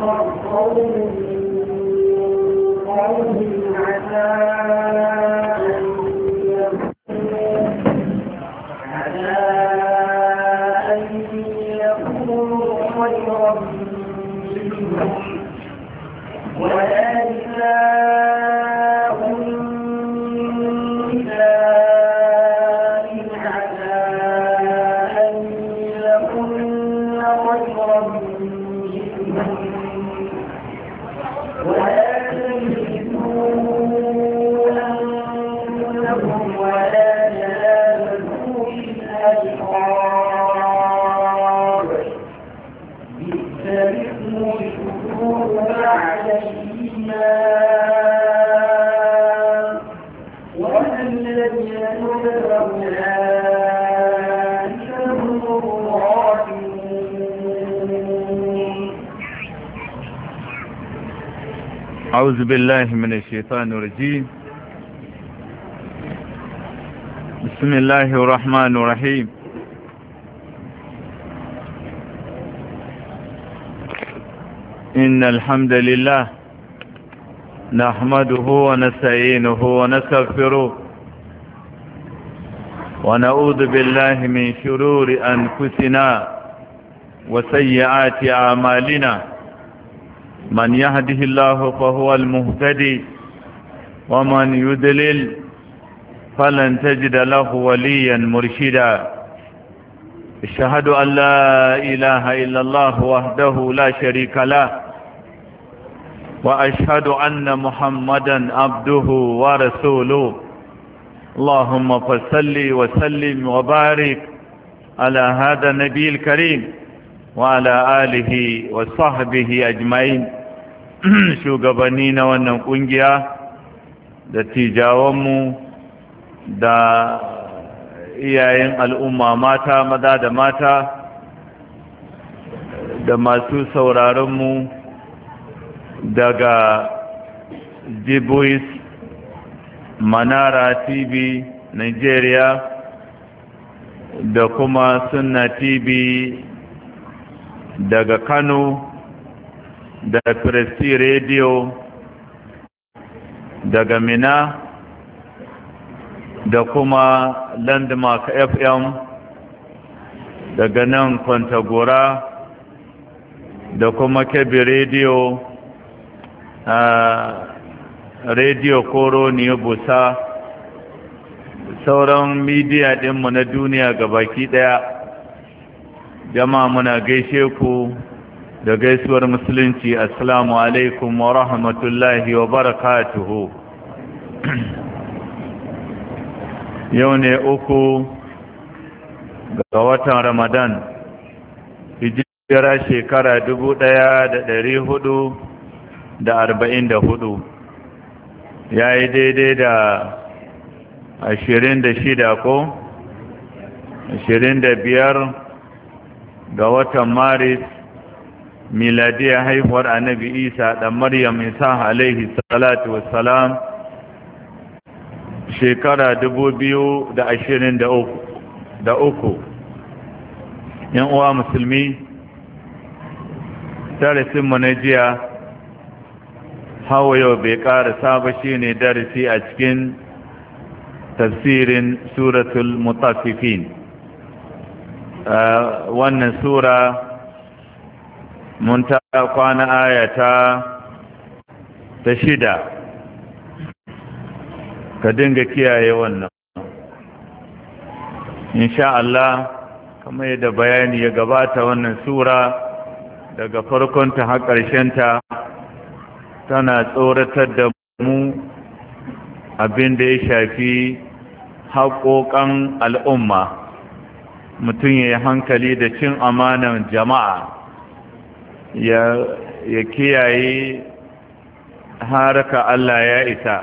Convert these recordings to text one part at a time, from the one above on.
أعوذ بالله من الشيطان الرجيم. بسم الله الرحمن الرحيم. إن الحمد لله نحمده ونستعينه ونستغفره ونعوذ بالله من شرور أنفسنا وسيئات أعمالنا. من يهده الله فهو المهتدي ومن يضلل فلن تجد له وليا مرشدا. أشهد أن لا إله إلا الله وحده لا شريك له وأشهد أن محمدا عبده ورسوله. اللهم صل وسلم وبارك على هذا النبي الكريم وعلى آله وصحبه أجمعين. shugabanni na wannan kungiya da tijawanmu da iyayen al'umma mata maza da mata da masu sauraronmu daga Jibois Manara TV Nigeria da kuma Sunna TV daga Kano da Presti Radio daga Mina da kuma Landmark FM daga nan Kwantagora da kuma Kebbi Radio Radio Koro Niyobusa, sauran midiya ɗinmu na duniya gabaki ɗaya. Jama'a muna gaishe ku da gaisuwar musulunci. Assalamu alaikum wa rahmatullahi wa barakatuhu. Yau ne 3 ga watan Ramadan, hijira shekara 1444, ya yi daidai da 26 ko 25 ga watan Maris, miladiyar haihuwar annabi Isa da Maryam Isa alaihi salatu wassalam, shekara 2023. yan uwa musulmi, darasinmu na jiya hawa yau bai ƙarasa ba, shine darasi a cikin tafsirin suratul mutaffifin. wannan sura mun ta kwana ayata ta 6. ka dinga kiyaye wannan insha Allah. kamar yadda bayani ya gabata, wannan sura daga farkonta har ƙarshenta tana tsoratar da mu abin da ya shafi haƙoƙan al'umma. mutum ya yi hankali da cin amanan jama'a, ya kiyaye harka Allah ya isa.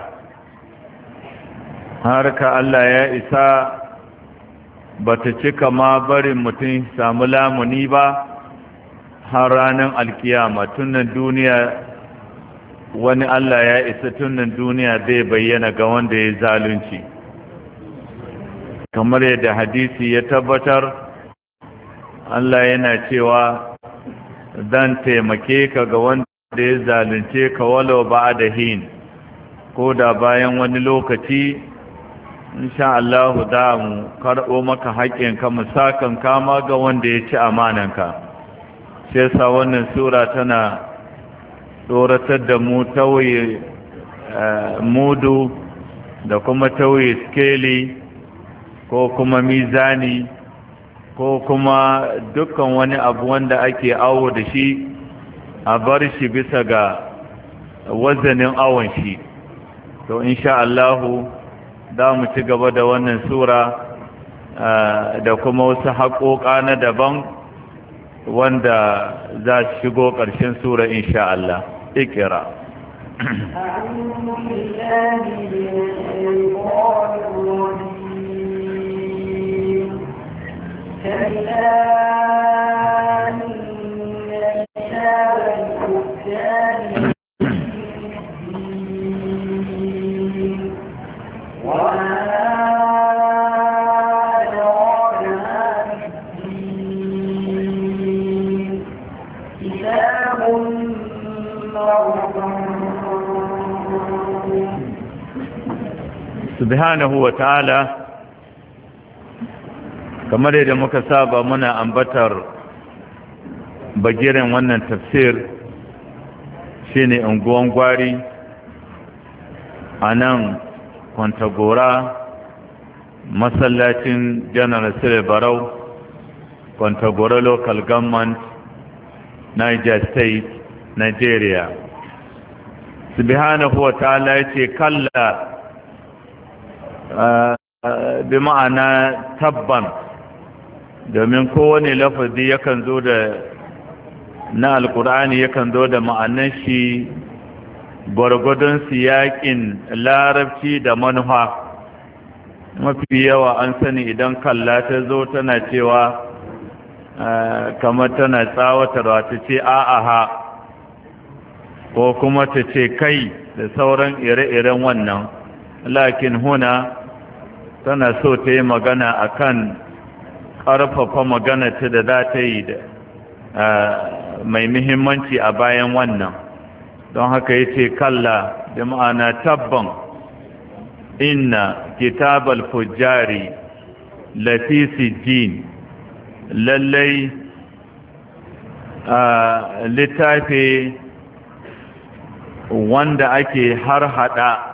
harka Allah ya isa ba ta cika ma barin mutum samu lamuni ba har ranar alkiyama. tunan duniya wani Allah ya isa, tunan duniya zai bayyana ga wanda ya zalunci, kamar yadda hadisi ya tabbatar. Allah yana cewa zan taimake ka ga wanda da ya zalunce ka walau ba da hin ko da bayan wani lokaci insha Allah da mu karɓo maka haƙƙinka mu sakan kama ga wanda ya ci amananka sai sa wannan sura tana tsoratar da mu tauye mudu da kuma tauye skeli ko kuma mizani ko kuma dukkan wani abu wanda ake awo da shi a bar shi bisa ga wazanin awon shi to insha Allahu za mu ci gaba da wannan sura da kuma wasu haƙoƙa na daban wanda za su shigo ƙarshen sura insha Allah ikira subhanahu wa ta'ala kamar yadda muka saba muna ambatar bagiren wannan tafsir shine unguwan gwari a nan kwantagora masallacin general sule barau kwantagora local government niger state nigeria subhanahu wa ta'ala yace kalla bi ma'ana tabban domin kowane lafazi yakan zo da na alkur'ani yakan zo da ma'anar shi gwargwadon siyakin larabci da manufa mafi yawa an sani idan kalla ta zo tana cewa kamar tana tsawatarwa ta ce a'aha ko kuma ta ce kai da sauran ire-iren wannan lakin huna tana so ta yi magana akan ƙarfafa magana ta da za ta yi da mai muhimmanci a bayan wannan don haka ya ce kalla da ma'ana tabban inna kitabal fujjari lafi sijjin lallai littafi wanda ake har hada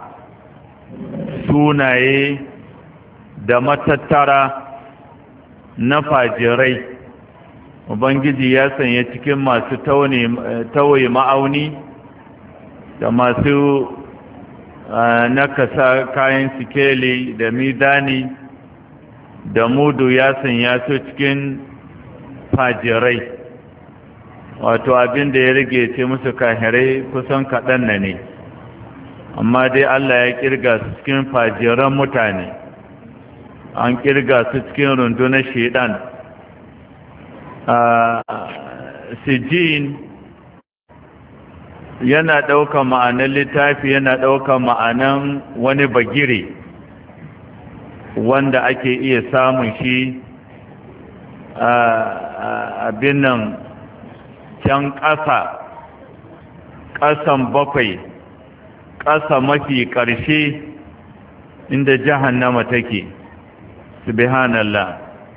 sunaye da matattara na fajirai ubangiji ya sanya cikin masu tawaye ma'auni da masu nakasa kayan sikeli da midani da mudu ya sanya su cikin fajirai wato abin da ya rage ce musu kahirai kusan kaɗan na ne amma dai Allah ya kirga su cikin fajiran mutane an kirga su cikin rundunar shedan sijin yana ɗaukar ma'anar littafi yana ɗaukar ma'anar wani bagire wanda ake iya samun shi abin nan can ƙasan bakwai ƙasa mafi ƙarshe inda jahannama take subhanallah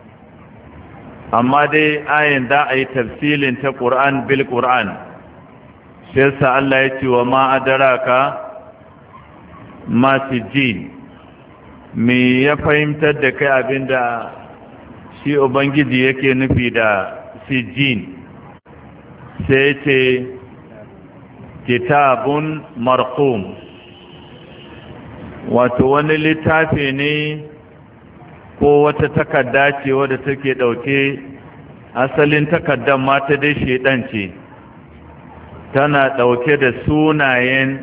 amma dai ayin da a yi tafsilin ta ƙur'an bil ƙur'an sai sa Allah ya ce wa ma adaraka ma sijjin me ya fahimtar da kai abinda shi ubangiji yake nufi da sijjin sai ce kitabun marqum wato wani littafi ne ko wata takarda ce wadda take dauke asalin takardar mata dai shedan ce tana dauke da sunayen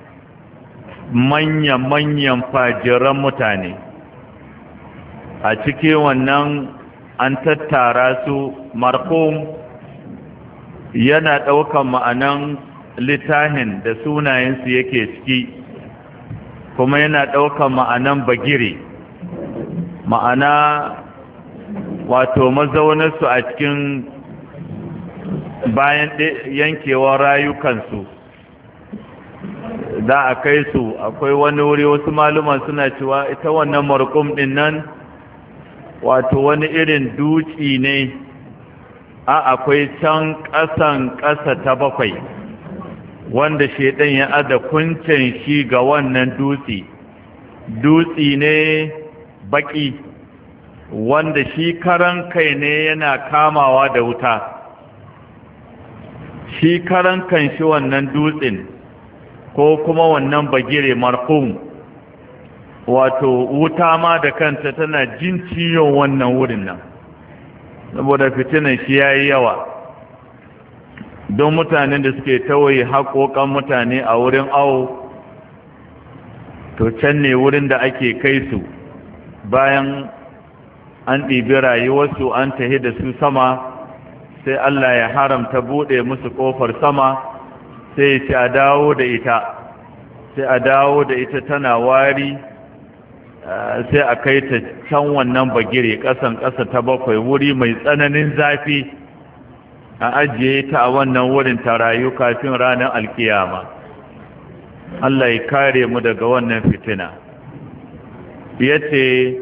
manya-manyan fajiran mutane a cikin wannan an tattara su marqum yana daukan ma'anan littafin da sunayensu yake ciki kuma yana daukan ma'anan bagire ma'ana wato mazaunarsu a cikin bayan yankewar rayukansu za a kai su. Akwai wani wuri wasu maluman suna cewa ita wannan marqum din nan wato wani irin duci ne akwai can ƙasa ta bakwai wanda shedan ya ada kuncin shi ga wannan dutsi ne baki wanda shi karan kai ne yana kamawa da wuta. Shi karan kan shi wannan dutsin ko kuma wannan bagire marhum wato wuta ma da kanta tana jin ciwon wannan wurin nan saboda fitinan shi yayi yawa. Don mutanen da suke tawaye haƙoƙan mutane a wurin awo, to can ne wurin da ake kai su bayan an ɗibi rayuwarsu an tahi da su sama, sai Allah ya haramta buɗe musu ƙofar sama, sai ce a dawo da ita, sai a dawo da ita tana wari, sai a kai ta can wannan bagire ƙasan ƙasa ta bakwai wuri mai tsananin zafi, a ajiye ta a wannan wurin ta rayu kafin ranar alkiyama. Allah ya kare mu daga wannan fitina. Yace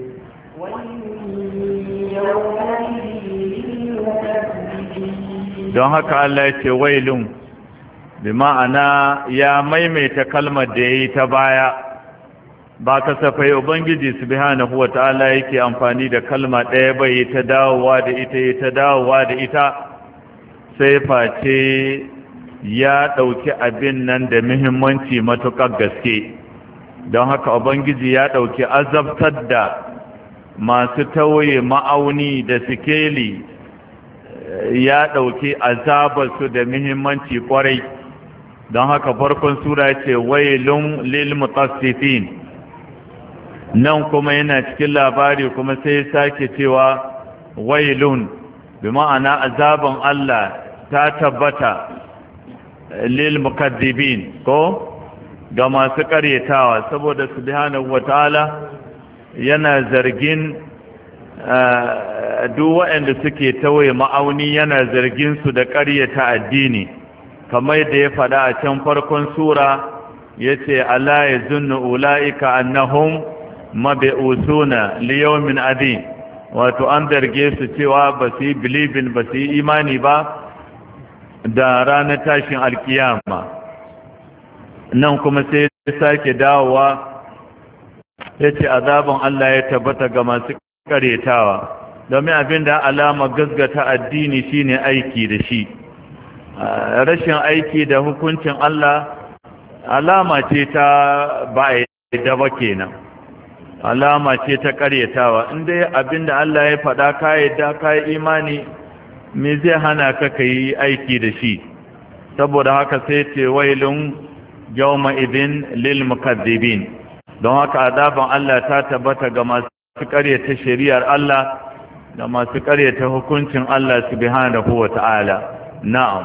don haka Allah ya ce wailun, bi ma'ana ya maimaita kalmar da ya yi ta baya. Ba kasafai Ubangiji subhanahu wa ta'ala yake amfani da kalma ɗaya bai ta dawowa da ita sai face ya ɗauki abin nan da muhimmanci matuƙar gaske. Don haka Ubangiji ya ɗauki azabtar da masu tawaye ma'auni da sikeli, ya ɗauki azabarsu da muhimmanci ƙwarai. Don haka farkon sura ce wailun lil mutaffifin, nan kuma yana cikin labari kuma sai sake cewa wailun, bi ma'ana azaban Allah ta tabbata lil mukaddibin, ko ga masu ƙaryatawa, saboda subhanahu wataala yana zargin duk waɗanda suke tawaye ma'auni, yana zargin su da ƙaryata addini, kamar da ya faɗa a can farkon sura yace ala yazunnu ulaika annahum mab'usuna liyawmin adin, wato an zarge su cewa ba su yi believing, ba su yi imani ba da ranar tashin alkiyama. Nan kuma sai ya sake dawowa yace azaban Allah ya tabbata ga masu karetawa, domin abin da alama gasgata addini shine aiki da shi. Rashin aiki da hukuncin Allah alama ce ta ba da ba kenan, alama ce ta karyatawa. Inda abin da Allah ya faɗa ka yadda ka yi imani, me zai hana ka yi aiki da shi? Saboda haka sai ce wailun yawma idin lil mukaddibin. Don haka azaban Allah ta tabbata ga masu karyata shari'ar Allah da masu karyata hukuncin Allah subhanahu wa ta'ala. Na'am.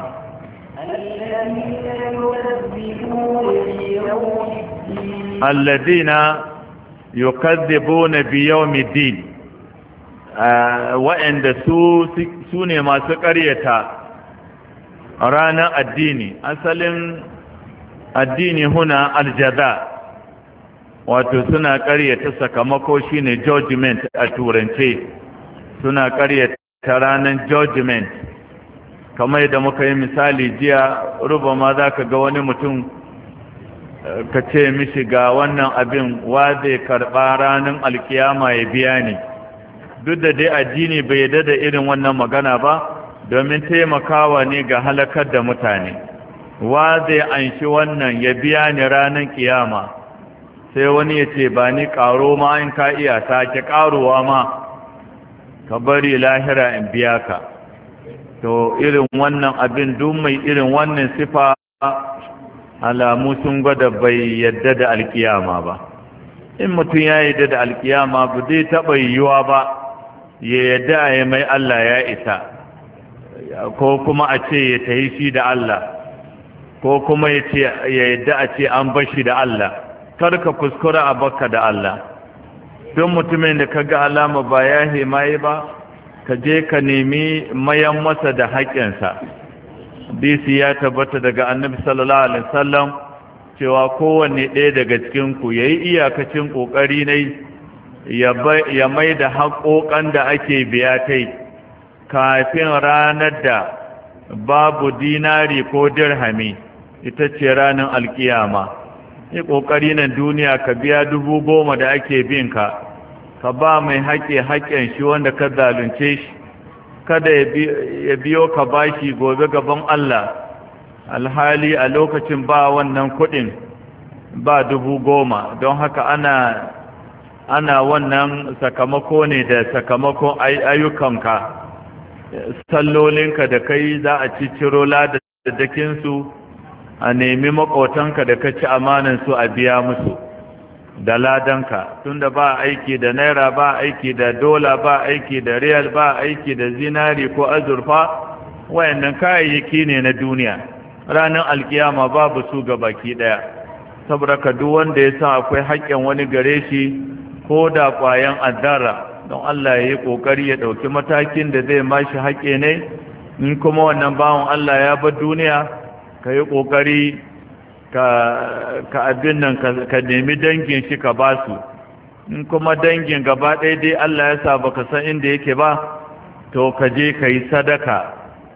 Alladina yukazzibuna bi yawmiddin, wa'anda su ne masu ƙaryata ranar addini. Asalin addini huna aljaza, wato suna ƙaryata sakamako shine judgment a turance, suna ƙaryata ranar judgment. Kamar da muka yi misali jiya, rubama za ka ga wani mutum ka ce mishi ga wannan abin wa zai karɓa ranar alkiyama ya biya ni. Duk da dai addini bai yarda da irin wannan magana ba, domin taimakawa ne ga halakar da mutane. Wa zai anshi wannan ya biya ni ranar kiyama? Sai wani ya ce ba ni ƙaro ma in ka iya, sake ƙarowa ma, ka bari lahira in biya ka. To irin wannan abin, duk mai irin wannan sifa alamu sun gwada bai yadda da alkiyama ba. In mutum ya yadda da alkiyama ba zai taɓa yiwuwa ba ya yadda a yi mai Allah ya isa, ko kuma a ce ya tahi shi da Allah, ko kuma ya yadda a ce an bashi da Allah. Karka kuskura a baka da Allah. Don mutumin da ka ga alama ba ya himaye ba, ka je ka nemi mayan masa da haƙƙinsa. hadisi ya tabbata daga annabi sallallahu alaihi wasallam cewa kowanne ɗaya daga cikin ku yayi iyakacin kokari ne ya mai da haƙoƙan da ake biya tai kafin ranar da babu dinari ko dirhami, ita ce ranar alkiyama. yi ƙoƙari nan duniya ka biya 10,000 da ake bin ka ba mai haƙƙin shi wanda ka zalunce shi, kada ya biyo ka bashi gobe gaban Allah, alhali a lokacin ba wannan kuɗin, ba 10,000. Don haka ana wannan sakamako ne da sakamakon ayyukanka, sallolinka da kai za a ciciro ladadakinsu, a nemi makotanka da ka ci amanansu a biya musu da ladanka, tunda ba aiki da naira, ba aiki da dola, ba aiki da riyal, ba aiki da zinari ko azurfa. Wayannan kayayyaki ne na duniya, ranar alkiyama babu su ga baki daya. saboda ka duk wanda ya san akwai haƙƙin wani gare shi ko da ƙwayan addara, don Allah ya yi ƙoƙari ya ɗauki matakin da zai mashi haƙƙi ne. In kuma wannan bawan Allah ya bar duniya, ka yi ƙoƙari ka abin nan ka nemi dangin shi ka ba su. In kuma dangin gaba ɗaya dai Allah ya sa baka san inda yake ba, to ka je ka yi sadaka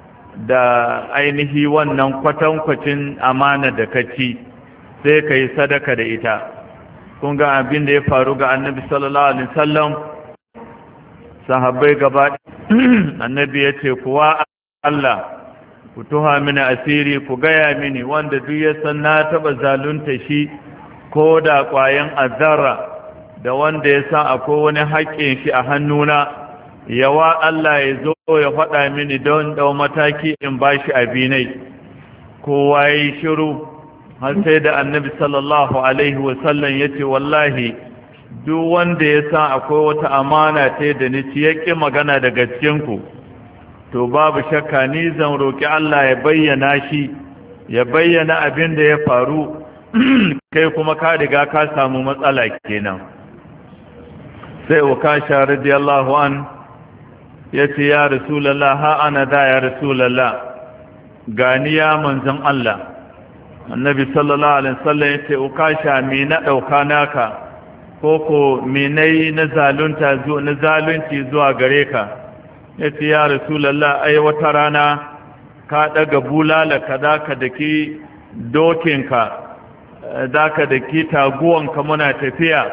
da ainihi wannan kwatankwacin amana da ka ci, sai ka yi sadaka da ita. Kun ga abin da ya faru ga annabi sallallahu alaihi wasallam, sahabbai gaba annabi ya ce kuwa Allah ku tuha mini asiri, ku gaya mini wanda duk ya san na taba zalunta shi ko da ƙwayan azara, da wanda ya san akwai wani haƙƙin shi a hannuna, yawa Allah ya zo ya faɗa mini don ɗau mataki in ba shi abinai. Kowa ya yi shiru, har sai da annabi sallallahu alaihi wasallam ya ce wallahi duk wanda ya san akwai wata amana ta da ni ci ya ƙi magana daga cikinku, to babu shakka ni zan roƙi Allah ya bayyana shi, ya bayyana abin da ya faru, kai kuma ka riga ka samu matsala kenan. Sai Ukasha radiyallahu an ya ce ya Rasulallah, ha ana da ya Rasulallah, gani ya manzon Allah. Annabi sallallahu alaihi wasallam ya ce Ukasha, me na ɗauka naka, ko me nayi na zalunci zuwa gare ka? Ya ce ya Rasulallah, ai wata rana ka ɗaga bulala ka da ka daki dokinka, da ka daki taguwanka muna tafiya,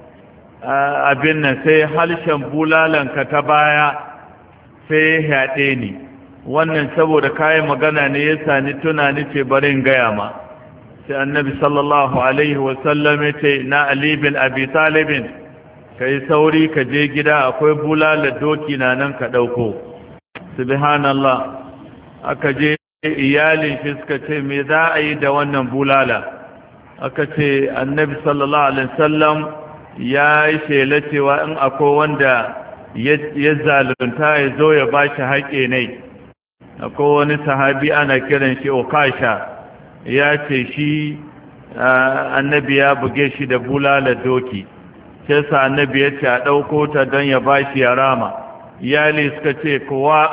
abin nan sai halshen bulalanka ta baya sai ya haɗe ni. Wannan saboda kayan magana ne ya sani tunani ce barin gaya ma. Sai annabi sallallahu alaihi wasallam ya ce na Ali bin Abi Talibin, ka yi sauri ka je gida, akwai bulala doki na nan ka ɗauko. Subhanallah, aka je iyalin shi suka ce me za a yi da wannan bulala? Aka ce annabi sallallahu alaihi wasallam ya yi shela cewa in akwai wanda ya zalunta ya zo ya ba shi haƙe ne. Akwai wani sahabi ana kiran shi Okasha, ya ce shi annabi ya buge shi da bulala doki, sai sa annabi ya ce a ɗauko ta don ya ba shi ya rama. Iyali suka ce kuwa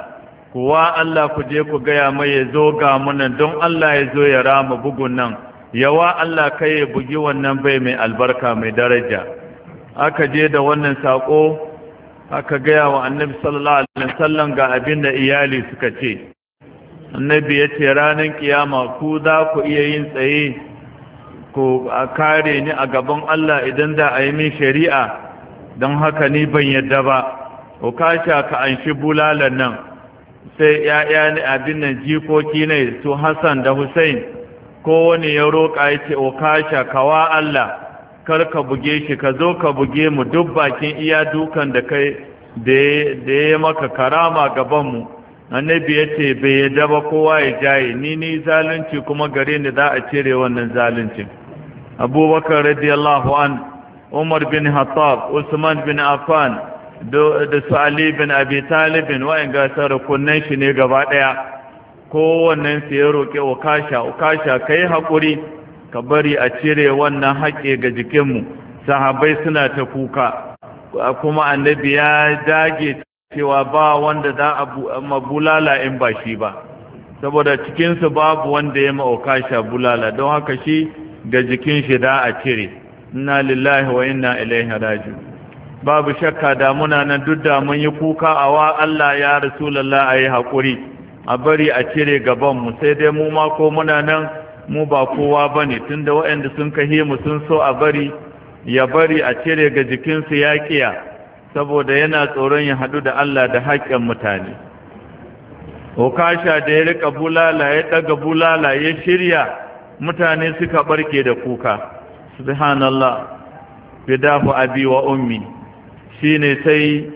Allah ku je ku gaya mai ya zo ga munan don Allah ya zo ya rama bugun nan, yawa Allah kai ya bugi wannan bai mai albarka mai daraja. Aka je da wannan saƙo aka gaya wa annabi sallallahu alaihi wasallam ga abin da iyali suka ce. Annabi ya ce ranar kiyama ku za ku iya yin tsaye ko a kare ni a gaban Allah idan da a yi min shari'a, don haka ni ban yadda ba. Ukasha ka anshi bulalan nan. Sai ‘ya'ya ne abin nan jikoki ne su Hassan da Hussein, kowane ya roƙa ya ce Ukasha kawa Allah, kar ka buge shi, ka zo ka buge mu duk bakin iya dukan da kai da ya maka karama gabanmu. Annabi ya ce bai yadda ba, kowa ya jaye, ni zalunci kuma gare ni za a cire wannan zaluncin. Abubakar radiyallahu an, Umar bin Khattab, Usman bin Affan da su Ali bin Abi Talibin, wa'in gasar rukunan shi ne gaba ɗaya. Kowannen su ya roƙe Ukasha kai haƙuri ka bari a cire wannan haƙe ga jikinmu. Sahabai suna ta kuka, kuma annabi ya dage cewa ba wanda za a mabulala in ba shi ba. saboda cikinsu babu wanda ya ma'aukasha bulala don haka shi ga jikin shi da a cire. Inna lillahi wa inna ilaihi raji'un. Babu shakka da muna nan duk da mun yi kuka a wa Allah ya Rasulullah ayi hakuri a bari a cire gaban mu, sai dai mu ma ko muna nan mu ba kowa bane, tunda waɗanda sun kahe mu sun so a bari ya bari a cire ga jikinsu ya kiya, saboda yana tsoron ya haɗu da Allah da haƙƙin mutane. Okasha da ya rika bulala ya ɗaga bulala ya shirya, mutane suka barke da kuka. Subhanallah, fidahu abi wa ummi. Shine sai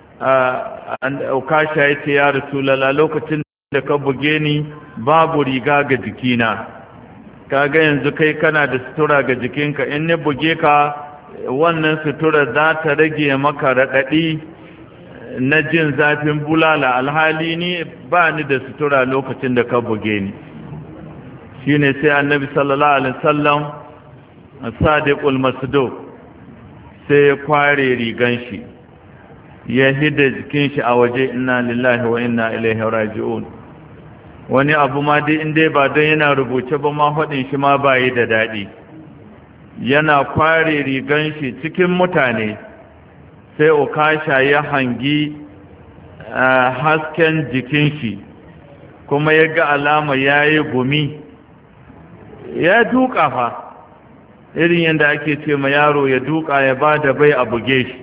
Okasha ya ce, ya Rasulallah, lokacin da ka buge ni babu riga ga jikina, kaga yanzu kai kana da sutura ga jikinka, in ni buge ka wannan sutura za ta rage maka raɗaɗi na jin zafin bulala, alhali ni ba ni da sutura lokacin da ka buge ni. Shine sai annabi sallallahu alaihi wasallam sadiqul masduq sai ya kware rigan shi ya hida jikin shi a waje. Inna lillahi wa inna ilaihi raji'un. Wani abu ma dai inda ba don yana rubuce ba ma faɗin shi ma ba yi da daɗi. Yana kware rigan shi cikin mutane, sai Okasha ya hangi hasken jikin shi, kuma ya ga alama ya yi gumi, ya duka fa, irin yadda ake ce ma yaro ya duka ya ba da bai a buge shi.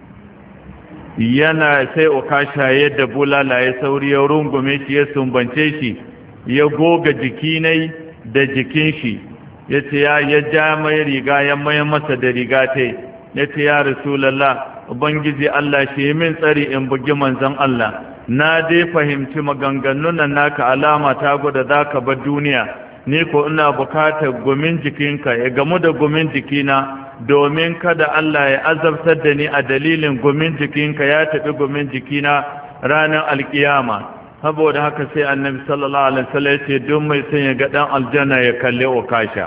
Yana sai Okasha yadda bulala ya sauri ya rungume shi, ya sumbance shi, ya goga jikinai da jikin shi, ya ce ya ja mai riga, ya maye masa da riga ta, ya ce ya Rasulallah, Ubangiji Allah shi yi min tsari in bugi manzon Allah, na dai fahimci maganganun nan naka alama ta gwada za ka bar duniya, ni ko ina bukatar gumin jikinka ya gamu da gumin jikina, domin kada Allah ya azabtar da ni a dalilin gumin jikinka ya taɓi gumin jikina ranar alkiyama. Saboda haka sai annabi sallallahu alaihi wasallam ya ce duk mai son ya ga dan aljanna ya kalle Okasha.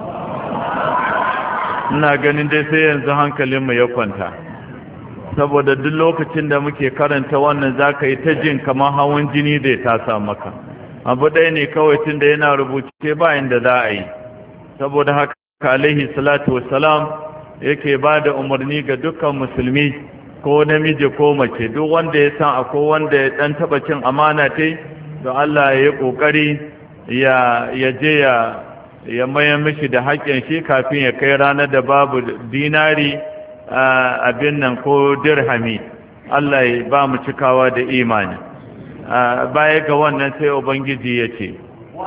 Ina ganin dai sai yanzu hankalinmu ya kwanta, saboda duk lokacin da muke karanta wannan zaka yi ta jin kamar hawan jini da ta sa maka. Abu ɗaya ne kawai, tun da yana rubuce ba inda za a yi. Saboda haka alaihi salatu wassalam yake ba da umarni ga dukkan musulmi, ko namiji ko mace, duk wanda ya san akwai wanda ya dan taba cin amana tai, to Allah ya yi kokari ya je ya mayar mishi da haƙƙin shi kafin ya kai ranar da babu dinari abin nan ko dirhami. Allah ya ba mu cikawa da imani. Baya ga wannan sai Ubangiji ya ce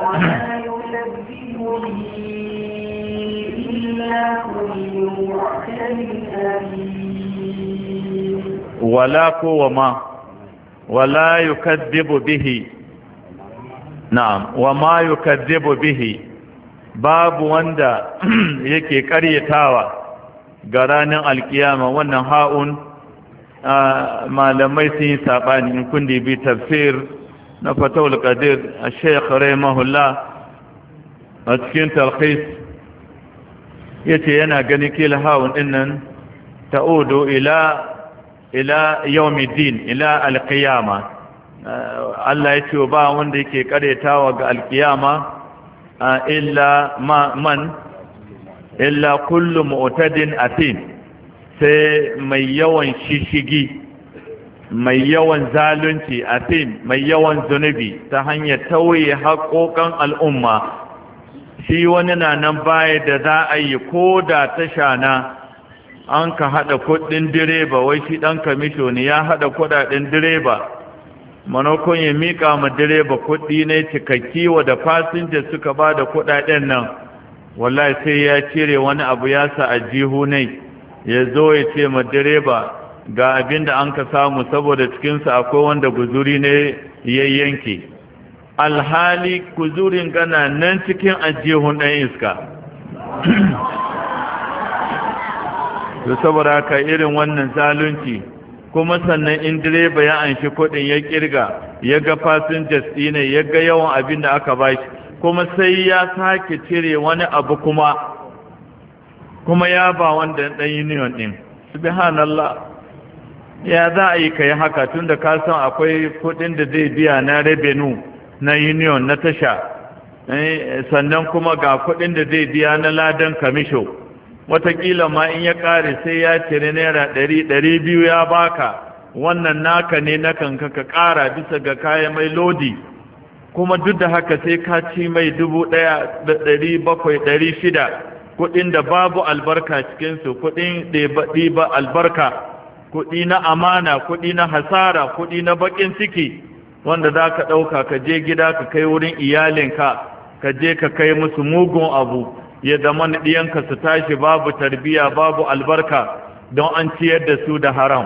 wala ko wa ma wala yukaddibu bihi. Na'am, wa ma yukaddibu bihi, babu wanda yake karyatawa ga ranar alkiyama. Wannan ha'un malamai sun yi saɓani, in kun bi tafsir na Fatawul Qadir a Sheikh rahimahullah a cikin talkhis yace yana ganin kila ha'un dinnan ta'udu ila yawmiddin, ila alqiyama. Allah ya ce ba wanda yake karyatawa ga alkiyama illa kullu mu'tadin athim, sai mai yawan shishigi, mai yawan zalunci, athim, mai yawan zunubi ta hanyar tauye haƙoƙan al'umma. Shi wani na nan baya da za a yi ko da tasha na an ka haɗa kuɗin direba, wai shi ɗan kamisho ne ya haɗa kuɗaɗen direba, manakon ya miƙa ma direba kuɗi ne cikakki wa da fasinja suka ba da kuɗaɗen nan, wallahi sai ya cire wani abu ya sa a jihu ne, ya zo ya ce ma direba ga abin da an ka samu, saboda cikinsa akwai wanda guzuri ne ya yanke, alhali guzurin gana nan cikin ajihun ɗan iska. to saboda haka irin wannan zalunci, kuma sannan in direba ya anshi kuɗin ya kirga ya ga passengers ɗine ya ga yawan abin da aka bashi, kuma sai ya sake cire wani abu kuma ya ba wanda ɗan union ɗin. Subhanallah, ya za a yi ka yi haka tun da ka san akwai kuɗin da zai biya na revenue na union na tasha, sannan kuma ga kuɗin da zai biya na ladan kamisho, watakila ma in ya ƙare sai ya cire naira 100-200 ya baka, wannan naka ne na kanka ka ƙara bisa ga kayan mai lodi, kuma duk da haka sai ka ci mai 1,700-600, kuɗin da babu albarka cikinsu, kuɗin ɗiba albarka, kuɗi na amana, kuɗi na hasara, kuɗi na baƙin ciki, wanda za ka ɗauka ka je gida ka kai wurin iyalinka, ka je ka kai musu mugun abu, ya zama ɗiyanka su tashi babu tarbiya, babu albarka, don an ciyar da su da haram.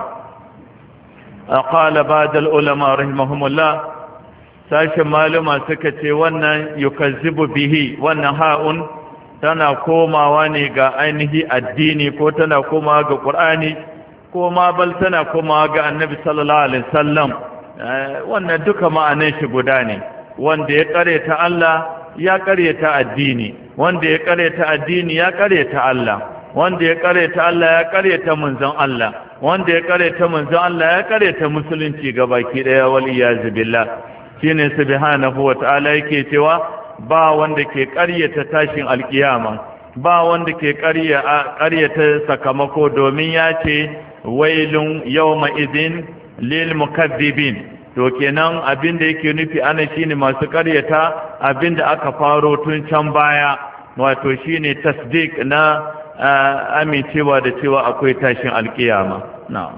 qala ba'd al-ulama rahimahumullah, sashen maluma suka ce wannan yukazzibu bihi, wannan ha'un tana komawa ne ga ainihi addini, ko tana komawa ga Qur'ani, ko ma bal tana komawa ga Annabi sallallahu alaihi wasallam. Wannan duka ma'anar shi guda ne. Wanda ya kareta Allah ya kareta addini, wanda ya kareta addini ya kareta Allah, wanda ya kareta Allah ya kareta manzon Allah, wanda ya kareta manzon Allah ya kareta musulunci gabaki daya, wal iyaz billah. Shine subhanahu wa ta'ala yake cewa ba wanda ke karyata tashin alkiyama, ba wanda ke karyata sakamako, domin ya ce wailun yawma idhin lil mukaththibin. To kenan abinda yake nufi ana shine masu karyata abinda aka faro tun can baya, wato shine tasdiq na amincewa da cewa akwai tashin alkiyama. Na'am.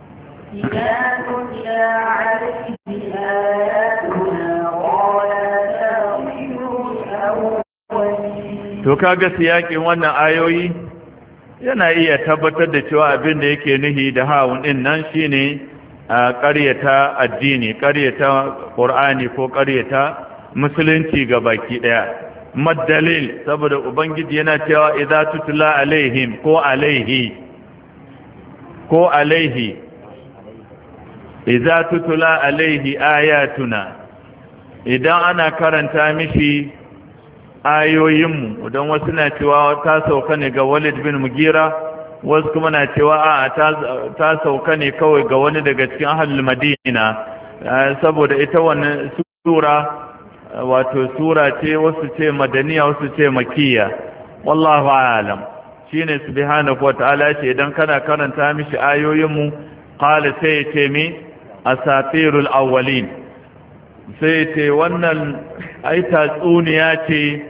To kaga siyakin wannan ayoyi yana iya tabbatar da cewa abin da yake nuhi da hawun din nan shine ƙaryata addini, ƙaryata Qur'ani ko ƙaryata musulunci ga baki daya. Madalil, saboda ubangiji yana cewa idza tutla alaihim ko alaihi idza tutla alaihi ayatuna, idan ana karanta mishi ayoyinmu, don wasu na cewa ta sauka ne ga Walid bin Mugira, wasu kuma na cewa a ta sauka ne kawai ga wani daga cikin ahlul Madina, saboda ita wannan sura wato sura ce, wasu ce madaniya, wasu ce makiyya, wallahu a'lam. Shine subhanahu wata'ala ce idan kana karanta mishi ayoyinmu, qala sai ya ce mi asatirul awwalin, sai ce wannan ai tatsuniya ce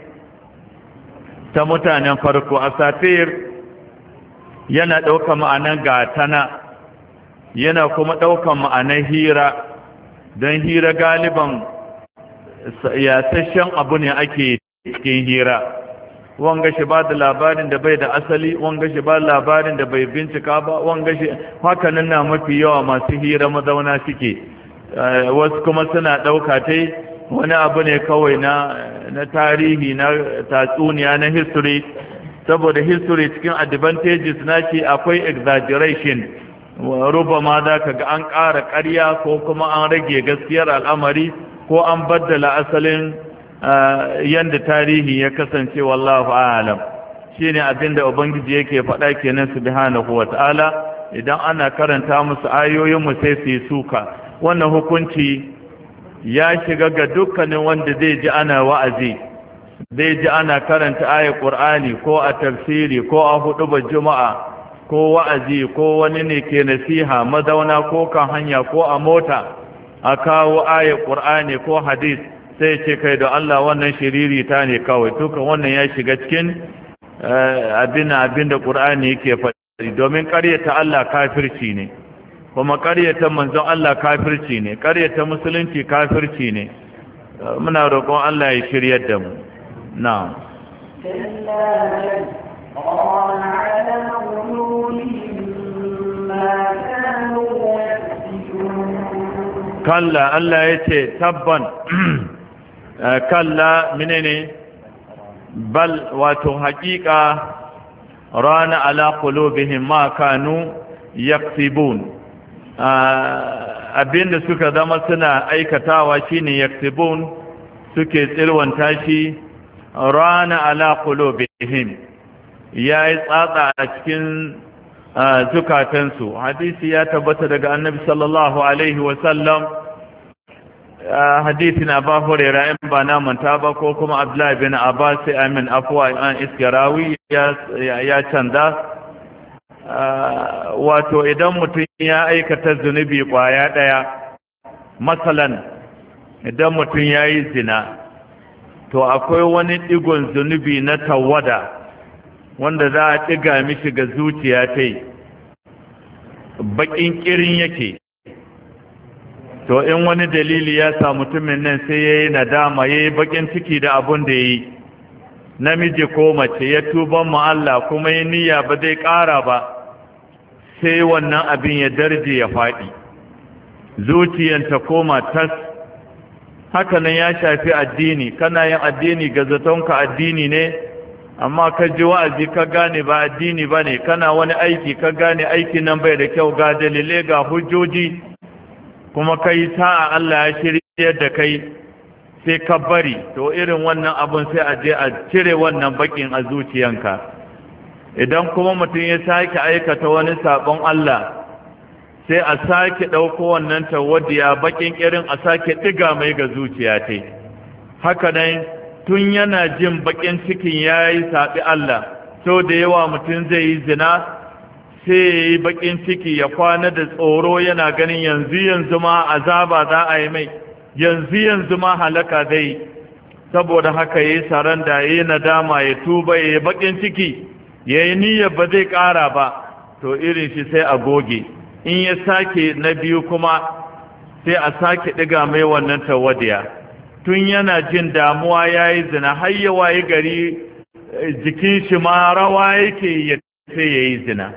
ta mutanen farko. Asatir yana ɗaukar ma'anar gatana, yana kuma ɗaukar ma'anar hira, don hira galiban yasashen abu ne ake cikin hira. Wanga shi ba da labarin da bai da asali, wanga shi ba labarin da bai bincika ba, wanga shi hakanan na mafi yawa masu hira mazauna suke. Wasu kuma suna ɗauka ta wani abu ne kawai na tarihi, na tatsuniya, na history, saboda history cikin advantages na ce akwai exaggeration, rubama za ka ga an ƙara ƙarya ko kuma an rage gaskiyar al'amari, ko an baddala asalin yanda tarihi ya kasance, wallahu a'lam. Shine abinda ubangiji yake faɗa kenan subhanahu wata'ala, idan ana karanta musu ayoyin mu sai su yi suka. Wannan hukunci ya shiga ga dukkanin wanda zai ji ana wa'azi, zai ji ana karanta ayat Qur'ani ko a tafsiri ko a hudubar juma'a ko wa'azi, ko wani ne ke nasiha mazauna ko kan hanya ko a mota, a kawo ayat Qur'ani ko hadis, sai ce kai da Allah wannan shiriri ta ne kawai. Dukan wannan ya shiga cikin abin da Qur'ani yake faɗi, domin ƙaryata Allah kafirci ne, kuma ƙaryata manzon Allah kafirci ne, ƙaryata musulunci kafirci ne. Muna roƙon Allah ya shiryar da mu. Na'am. Kalla, Allah ya ce tabban, kalla menene, bal wato haƙiƙa, rana ala qulubihim ma kanu yaksibun, abinda suka zama suna aikatawa shine yaksibun, suke tsirwanta shi. Rana ala qulubihim, yayi tsatsa a cikin zukatansu. Hadisi ya tabbata daga Annabi sallallahu alaihi wasallam, hadisin Abu Hurairah in ba na manta ba ko kuma Abdullah bin Abbas sai amin afwa an iskarawi ya canza wato idan mutum ya aikata zunubi kwaya daya masalan idan mutum yayi zina to akwai wani digon zunubi na tawada wanda za a diga mishi ga zuciya tai bakin kirin yake to in wani dalili ya sa mutumin nan sai yayi nadama yayi bakin ciki da abun da yayi namiji ko mace ya tuban mu Allah kuma yi niyya ba zai ƙara ba sai wannan abin ya darje ya faɗi zuciyanta koma tas haka nan ya shafi addini kana yin addini ga zatonka addini ne amma ka ji wa'azi ka gane ba addini ba ne kana wani aiki ka gane aiki nan bai da kyau ga dalilai ga hujjoji kuma kai sa'a Allah ya shirye da kai sai ka bari to irin wannan abun sai a je a cire wannan bakin a zuciyanka idan kuma mutum ya sake aikata wani sabon Allah sai a sake ɗauko wannan tawadiya bakin irin a sake ɗiga mai ga zuciya ta haka nan tun yana jin bakin cikin ya yi saɓi Allah so da yawa mutum zai yi zina sai ya yi bakin ciki ya kwana da tsoro yana ganin yanzu ma azaba za a yi mai yanzu ma halaka zai saboda haka ya yi saranda ya yi nadama ya tuba ya yi bakin ciki ya yi niyyar ba zai ƙara ba to irin shi sai a goge in ya sake na biyu kuma sai a sake ɗiga mai wannan tawadiya tun yana jin damuwa ya yi zina har ya wayi gari jikin shi ma rawa yake sai ya yi zina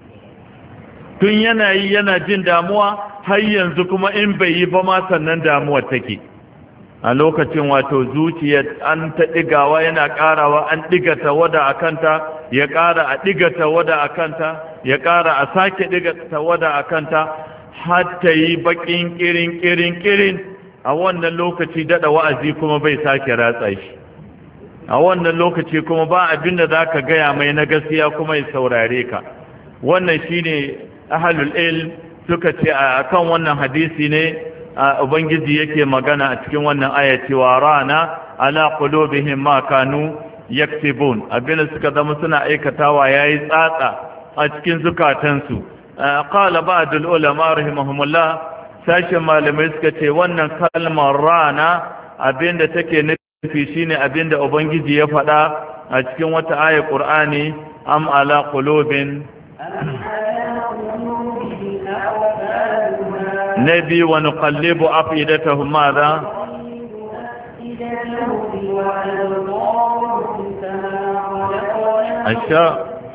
tun yana jin damuwa har yanzu kuma in bai yi ba ma sannan damuwar take a lokacin wato zuciya an ta ɗigawa yana ƙarawa an ɗiga tawada a kanta ya ƙara a ɗiga tawada a kanta ya ƙara a sake ɗiga tawada a kanta har ta yi baƙin ƙirin a wannan lokaci daɗa wa'azi kuma bai sake ratsa shi a wannan lokaci kuma ba abin da za ka gaya mai na gaskiya kuma ya saurare ka wannan shine ahlul ilm suka ce akan wannan hadisi ne ubangiji yake magana a cikin wannan aya cewa rana ala qulubihim ma kanu yaktubun abin suka zama suna aikatawa yayi tsatsa a cikin zukatansu qala ba'dul ulama rahimahumullah sashin malamai suka ce wannan kalmar rana abinda take nufi shine abinda ubangiji ya faɗa a cikin wata aya qur'ani am ala qulubin نبي ونقلب أفئدتهم ماذا الشاء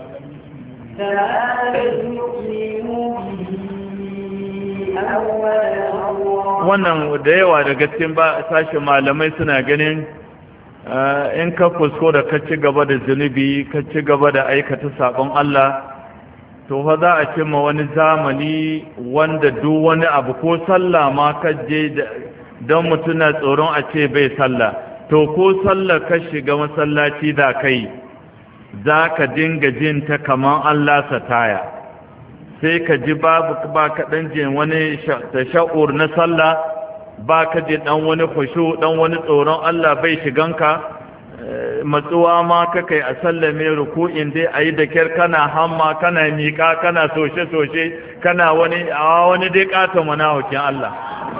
wannan da yawa daga cikin sashen malamai suna ganin in ka kuskura ka ci gaba da zunubi ka ci gaba da aikata sabon Allah to fa za a cimma wani zamani wanda duk wani abu ko sallah ma ka je don mutum na tsoron a ce bai sallah to ko sallah ka shiga masallaci da kai za ka dinga jin ta kaman Allah sataya sai ka ji babu ba ka dan jin wani tasha'ur na sallah ba ka ji dan wani khushu dan wani tsoron Allah bai shiganka matsuwa ma kakai a sallame ruku'in dai ayi da kyar kana hamma kana miƙa kana soshe kana wani dai ƙaton manahukin Allah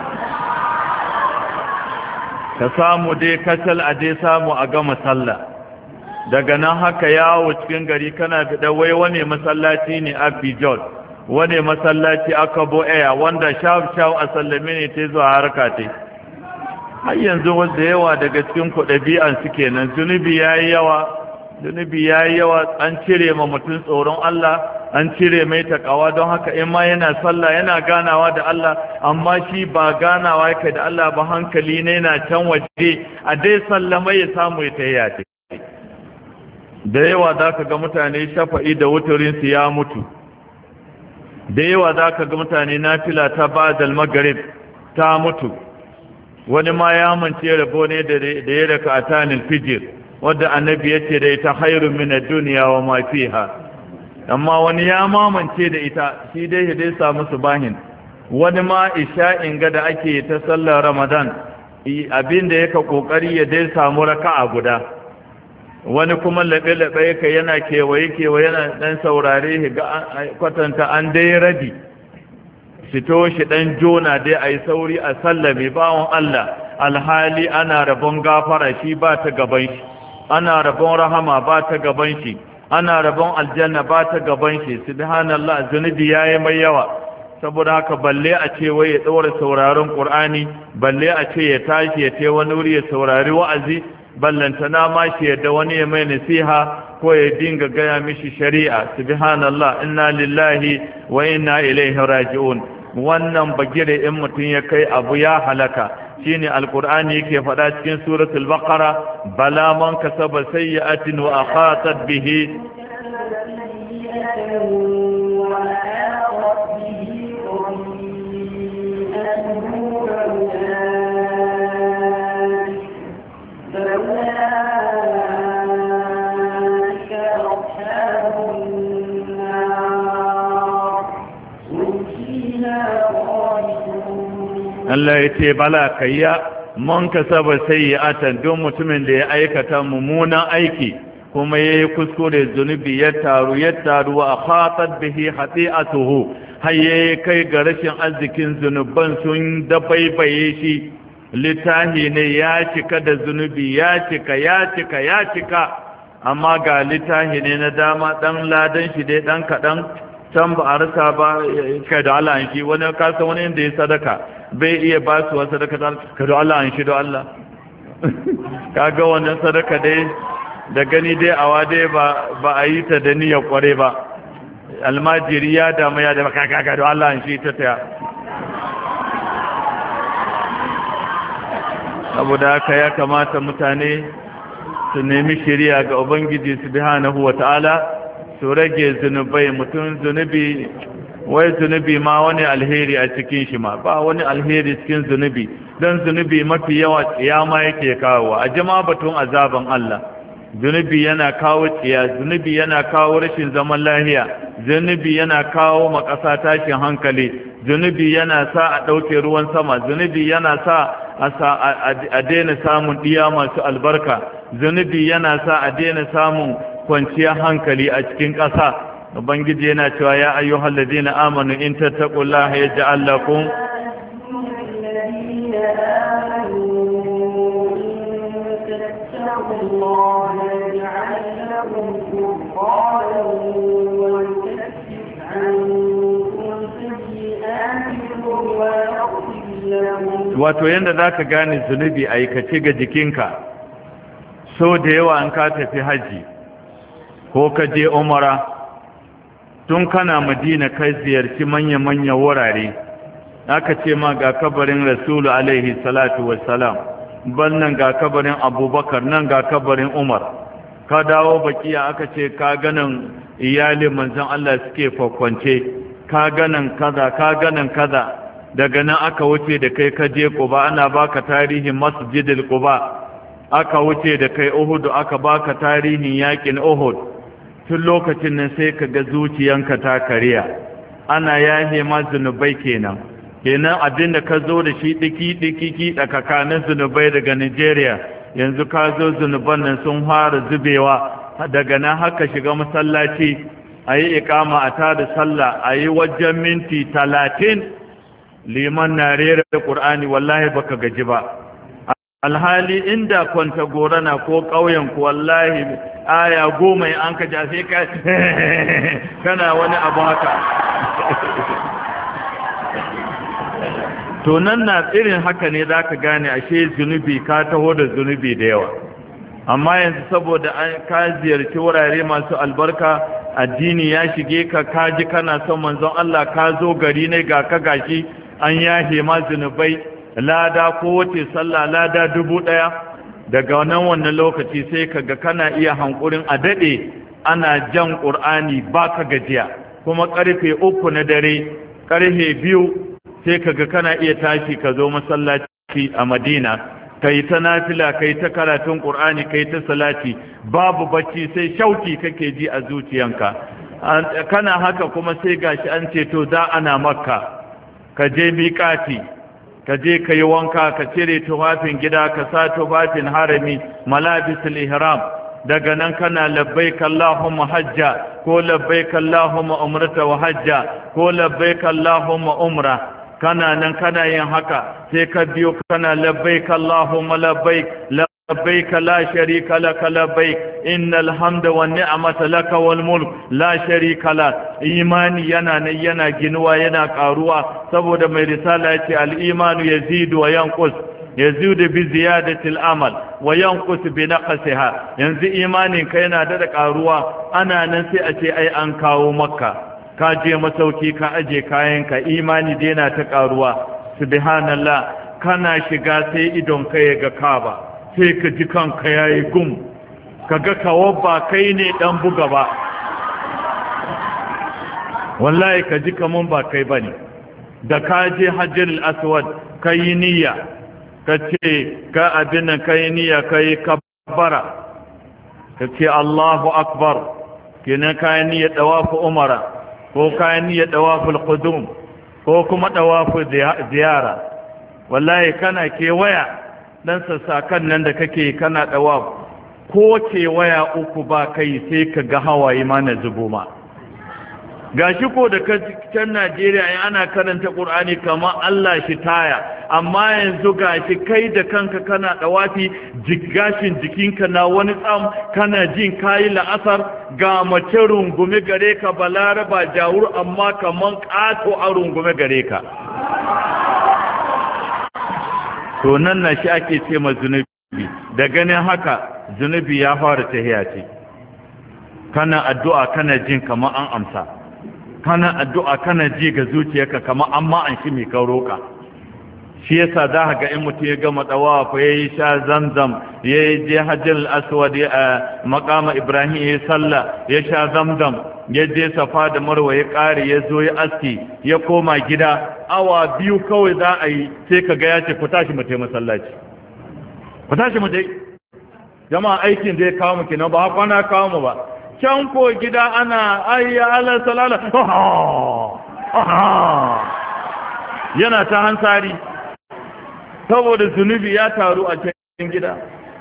ka samu dai kasal a dai samu a gama sallah daga nan haka yawo cikin gari kana da wai wani masallaci ne a Bijol wani masallaci aka bo'aya wanda shaf a sallame ne ta zuwa harka ta har yanzu wanda yawa daga cikin ku ɗabi'an su kenan zunubi yayi yawa an cire ma mutum tsoron Allah an cire mai takawa don haka in ma yana sallah yana ganawa da Allah amma shi ba ganawa yake da Allah ba hankali ne yana can waje a dai sallama ya samu ya tayya ce da yawa zaka ga mutane shafa'i da wuturin su ya mutu da yawa zaka ga mutane nafila ta ba'dal maghrib ta mutu wani ma ya mance rabo ne da ya raka a tanin fijir wadda annabi ya ce da ita hairun min ad-dunya wa ma fiha amma wani ya mamance da ita shi dai samu subahin wani ma isha'in ga da ake ta sallar Ramadan abinda yake kokari ya dai samu raka'a guda, wani kuma laɓe-laɓe yake yana kewaye yana ɗan saurare ga kwatanta an dai rabi fito shi ɗan jona dai a yi sauri a sallame bawon Allah, alhali ana rabon gafara shi ba ta gaban shi, ana rabon rahama ba ta gaban shi, ana rabon aljanna ba ta gaban shi. Subhanallah, zunubi yayi mai yawa. Saboda haka balle a ce wai ya ɗora sauraron Qur'ani, balle a ce ya tashi ya ce wani wuri ya saurari wa'azi, ballantana ma shi yadda wani ya mai nasiha ko ya dinga gaya mishi shari'a. Subhanallah, inna lillahi wa inna ilaihi raji'un. Wannan bagire in mutum ya kai abu ya halaka. shine alqur'ani yake faɗa cikin suratul baqara, bala man kasaba sayyi'atin wa akhatat bihi Allah ya ce bala kayya man kasaba sayyi'atan, don mutumin da ya aikata mummunan aiki kuma yayi kuskure zunubi ya taru wa khatat bihi khati'atuhu, har yayi kai ga rashin arzikin zunuban sun dabaibaye shi, littahi ne ya cika da zunubi, ya cika amma ga littahi ne na dama dan ladan shi dai dan kadan can ba a rasa ba. Kai da Allah an shi wani kasa wani inda ya sadaka bai iya ba su wasu sadaka, ka da Allah an shi da Allah kaga wannan sadaka dai da gani dai awa dai ba a yi ta da niyyar kware ba. Almajiri ya damu ya da kaka da Allah an shi ta taya. saboda haka ya kamata mutane su nemi shiriya ga Ubangiji subhanahu wata'ala, su rage zunubai. Mutum zunubi, wai zunubi ma wani alheri a cikin shi ma ba wani alheri cikin zunubi, don zunubi mafi yawa tsiyama yake kawo. A jama batun azaban Allah, zunubi yana kawo tsiya, zunubi yana kawo rashin zaman lahiya, zunubi yana kawo makasa tashin hankali, zunubi yana sa a ɗauke ruwan sama, zunubi yana sa a daina samun ɗiya masu albarka, zunubi yana sa a daina samun kwanciyar hankali a cikin ƙasa. Ubangiji yana cewa ya ayyuhal ladina amanu in tattaqullaha yaj'al lakum wato yanda zaka gane zunubi aikace ga jikinka. So da yawa an ka tafi haji ko ka je umara, tun kana madina kai ziyarci manya-manya wurare, aka ce ma ga kabarin rasulu alaihi salatu wassalam, nan ga kabarin abubakar, nan ga kabarin umar. Ka dawo bakiya aka ce ka ganin iyalin manzon Allah suke kwakwance, ka ganin kaza, ka ganin kaza. Daga nan aka wuce da kai ka je Quba, ana baka tarihin masjidil Quba. Aka wuce da kai Uhud, aka baka tarihin yakin Uhud. Tun lokacin nan sai ka ga zuciyanka ta kariya, ana yahe ma zunubai kenan abinda ka zo da shi diki tsakanin zunubai daga Nigeria, yanzu ka zo zunuban nan sun fara zubewa. Daga nan haka shiga masallaci a yi ikama a tada sallah, a yi wajen minti 30 liman na rera da ƙur'ani, wallahi baka gaji ba. Alhali inda kwanta gorana ko ƙauyen ku wallahi aya 10 an ka ja sai ka kana wani abu haka. To nan na irin haka ne zaka gane ashe zunubi, ka taho da zunubi da yawa. Amma yanzu saboda ka ziyarci wurare masu albarka, addini ya shige ka, kaji kana son manzon Allah, ka zo gari ne ga ka gashi an yahe ma zunubai, lada ko wace sallah lada 1000. Daga wannan lokaci sai kaga kana iya hankurin a dade ana jan Qur'ani baka gajiya, kuma karfe 3 na dare, karfe 2 sai kaga kana iya tashi ka zo masallaci a Madina, kai ta nafila, kai ta karatun Qur'ani, kai ta salati, babu bacci sai shauki kake ji a zuciyanka. Kana haka kuma sai gashi an ce to da ana Makka, ka je miƙati, ka je ka yi wanka ka cire tufafin gida ka sa tufafin harami malabisul ihram daga nan kana labbaik Allahumma hajja ko labbaik Allahumma umrata wa hajja ko labbaik Allahumma umra kana nan kana yin haka sai ka biyo kana labbaik Allahumma labbaik labbaik la sharika lak labbaik innal hamda wan ni'mata lak wal mulk la sharika lak imani yana nan yana ginuwa yana karuwa saboda mai risala yace al imanu yazidu wa yanqus yazidu bi ziyadati al amal wa yanqus bi naqsiha yanzu imanin ka yana da karuwa ana nan sai a ce ai an kawo makka ka je masauki ka aje kayan ka imani dai yana ta karuwa subhanallah kana shiga sai idon ka ya ga kaba sai ka ji kanka yayi gum kaga kawo ba kai ne dan buga ba wallahi ka ji kaman ba kai bane da ka je hajjul aswad kai niyya ka ce ka abin nan kai niyya kai kabbara ka ce Allahu akbar kenan kai niyya dawafu umara ko kai niyya dawaful qudum ko kuma dawafu ziyara wallahi kana kewaya dan sassakan nan da kake kana dawaf ko kewaya uku ba kai sai ka ga hawaye ma na zubo ma gashi ko da can Najeriya in ana karanta Qur'ani kamar Allah shi taya amma yanzu gashi kai da kanka kana dawafi gashin jikinka na wani tsam kana jin kayi la'asar ga mace rungume gare ka balaraba jawur amma kaman kato a rungume gare ka to nan na shi ake ce ma zunubi da ganin haka zunubi ya fara tahiya ce kana addu'a kana jin kamar an amsa kana addu'a kana ji ga zuciyarka kamar amma an shi mai roka shi yasa za ka ga in mutum ya gama tawafa yayi sha zamzam yayi je hajjal aswad a maqama ibrahim yayi sallah ya sha zamzam ya je safa da marwa ya kare ya zo ya aski ya koma gida awa biyu kawai za a yi sai ka ga ya ce ku tashi mu tai masallaci ku tashi mu tai jama'a aikin da ya kawo mu kenan ba kwana kawo mu ba can ko gida ana ayya ala salala yana ta hansari saboda zunubi ya taru a cikin gida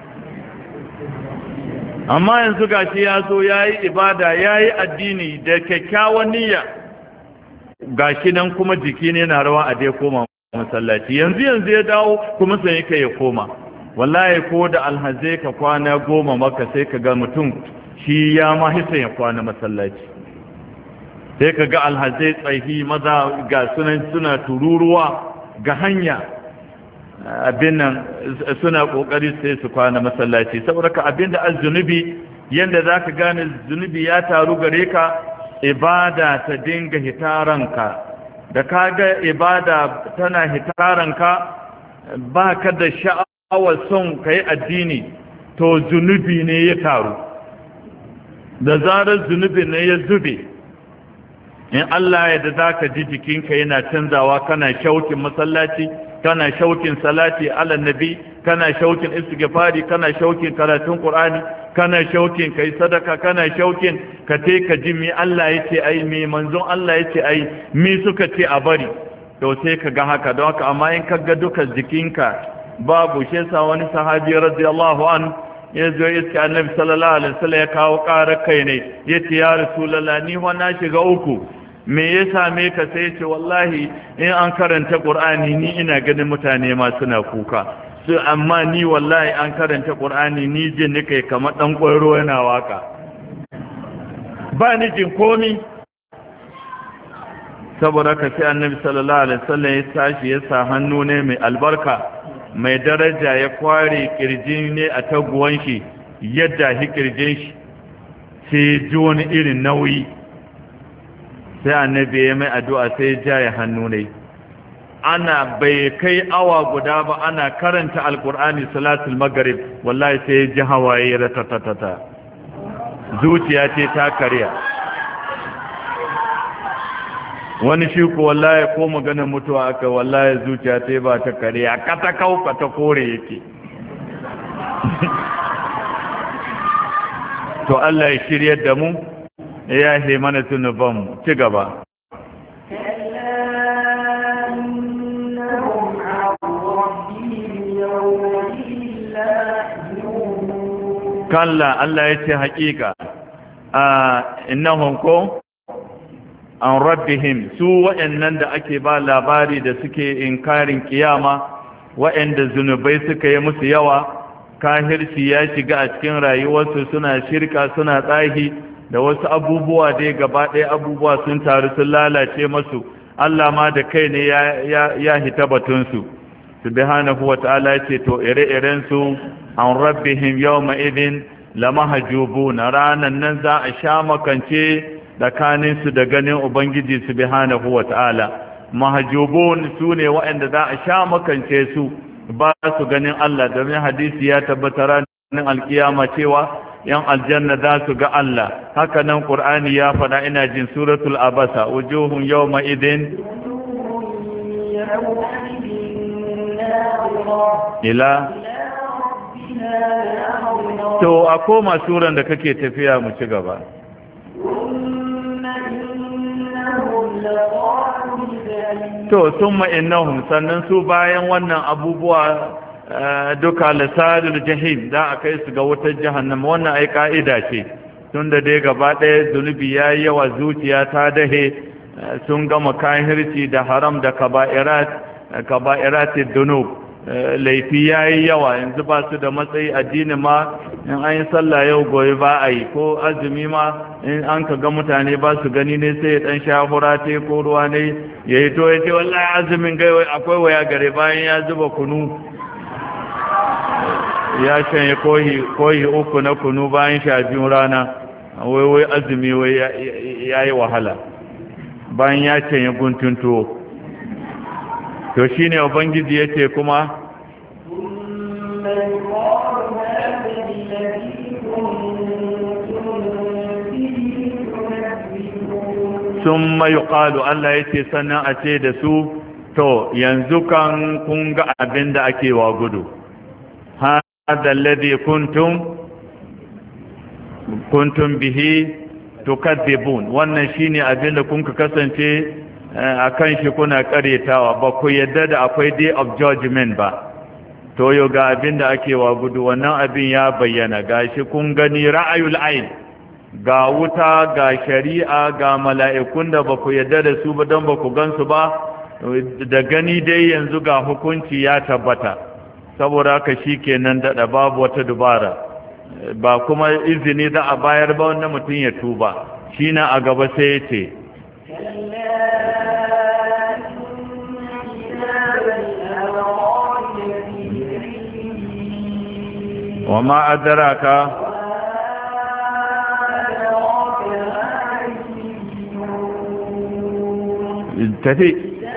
amma yanzu gashi ya zo yayi ibada yayi addini da kyakkyawan niyya gashi nan kuma jiki ne na rawa a dai koma masallaci yanzu ya dawo kuma sai yake ya koma wallahi ko da alhazai ka kwana 10 maka sai ka ga mutum shi ya ma hisa ya kwana masallaci sai ka ga alhazai tsahi maza ga suna tururuwa ga hanya abin nan suna kokari sai su kwana masallaci saboda ka abin da zunubi yanda zaka gane zunubi ya taru gare ka ibada ta dinga hitaranka da kaga ibada tana hitaranka baka da sha'awar son kai addini to zunubi ne ya taru da zarar zunubi ne ya zube in Allah ya da zaka ji jikinka yana canzawa kana shaukin masallaci kana shaukin salati ala nabi kana shaukin istighfari kana shaukin karatun qur'ani kana shaukin kai sadaka kana shaukin ka ka ji mi Allah yace ai mi manzon Allah yace ai mi suka ce a bari to sai ka ga haka don haka amma in ka ga duka jikinka babu shi sa wani sahabi radiyallahu an ya zo iska annabi sallallahu alaihi wasallam ya kawo ƙarar kai ne yace ya rasulullah ni wa na shiga uku me ya same ka sai ce wallahi in an karanta qur'ani ni ina ganin mutane ma suna kuka su amma ni wallahi an karanta qur'ani ni jin nake kamar dan koyro yana waka ba ni jin komi saboda ka sai annabi sallallahu alaihi wasallam ya tashi ya sa hannu ne mai albarka mai daraja ya kware kirjin ne a taguwan shi yadda hi kirjin shi sai ji wani irin nauyi sai annabi ya mai addu'a sai ya jaye hannu ne ana bai kai awa guda ba ana karanta alkur'ani salatul maghrib wallahi sai ya ji hawaye ratatatata zuciya ce ta karya wani shi ko wallahi ko maganar mutuwa aka wallahi zuciya ta ba ta karya kata kauka ta kore yake to Allah ya shiryar da mu ya he mana tunubanmu ci gaba kalla Allah yace haƙiƙa innahum ko an rabbihim su wa'annan da ake ba labari da suke inkarin kiyama wa'anda zunubai suka yi musu yawa kahirci ya shiga a cikin rayuwarsu suna shirka suna tsahi da wasu abubuwa dai gaba ɗaya abubuwa sun taru sun lalace masu Allah ma da kai ne ya hita batunsu subhanahu wa ta'ala ce to ire-iren su an rabbihim yawma idin lamahjubuna ranan nan za a sha makance tsakanin su da ganin ubangiji subhanahu wa ta'ala mahjubun sune waɗanda za a sha makance su ba su ganin Allah domin hadisi ya tabbata ranar alkiyama cewa yan aljanna za su ga Allah haka nan qur'ani ya faɗa ina jin suratul abasa wujuhun yawma idin ila to a koma suran da kake tafiya mu ci gaba to summa innahum sannan su bayan wannan abubuwa duka lasadul jahim da akai su ga wutar jahannama wannan ai ka'ida ce tunda dai gaba ɗaya zunubi yayi yawa zuciya ta dahe sun gama kahirci da haram da kaba'iratid dunub laifi yayi yawa yanzu ba su da matsayi addini ma in an yi sallah yau goyi ba a yi ko azumi ma in an ka ga mutane ba su gani ne sai ya dan shafura te ko ruwa ne ya yi to ya ce wallahi azumin gai akwai waya gare bayan ya zuba kunu ya shanye kohi uku na kunu bayan 12 rana wai azumi wai ya yi wahala bayan ya canye guntun tuwo to shi ne ubangiji ya ce kuma sun mayu ƙalu Allah ya ce sannan a ce da su to yanzu kan kun ga abin da ake wa gudu hada alladhi kuntum bihi tukadzibun wannan shine abin da kun kasance akan shi kuna karetawa ba ku yadda da akwai day of judgment ba to yau ga abin da ake wa gudu wannan abin ya bayyana gashi kun gani ra'ayul ayn ga wuta ga shari'a ga mala'ikun da ba ku yadda da su ba don ba ku gansu ba da gani dai yanzu ga hukunci ya tabbata saboda haka shikenan da babu wata dubara ba kuma izini da a bayar ba wanda mutum ya tuba shi na a gaba sai ya ce wa ma adraka tafi